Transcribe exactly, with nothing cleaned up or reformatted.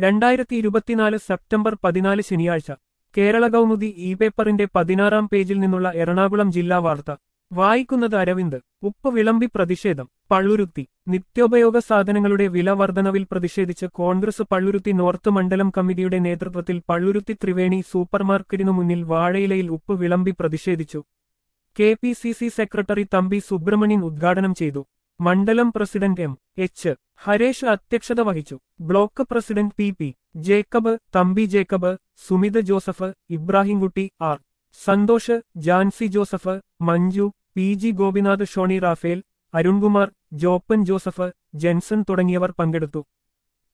രണ്ടായിരത്തി ഇരുപത്തിനാല് സെപ്റ്റംബർ പതിനാല് ശനിയാഴ്ച കേരള കൗമുദി ഇ പേപ്പറിന്റെ പതിനാറാം പേജിൽ നിന്നുള്ള എറണാകുളം ജില്ലാ വാർത്ത വായിക്കുന്നത് അരവിന്ദ്. ഉപ്പ് വിളമ്പി പ്രതിഷേധം പള്ളുരുത്തി. നിത്യോപയോഗ സാധനങ്ങളുടെ വില വർധനവിൽ പ്രതിഷേധിച്ച് കോൺഗ്രസ് പള്ളുരുത്തി നോർത്ത് മണ്ഡലം കമ്മിറ്റിയുടെ നേതൃത്വത്തിൽ പള്ളുരുത്തി ത്രിവേണി സൂപ്പർമാർക്കറ്റിനു മുന്നിൽ വാഴയിലയിൽ ഉപ്പ് വിളമ്പി പ്രതിഷേധിച്ചു. K P C C secretary Thampi Subramanian ഉദ്ഘാടനം ചെയ്തു. മണ്ഡലം പ്രസിഡന്റ് എം എച്ച് ഹരേഷ് അധ്യക്ഷത വഹിച്ചു. Block president P P Jacob, Thampi Jacob, Sumith Joseph, Ibrahimkutty, R Santhosh, Jancy Joseph, Manju, P G Gopinath, Shoni Raphael, Arunkumar, Joppan Joseph, Jenson തുടങ്ങിയവർ പങ്കെടുത്തു.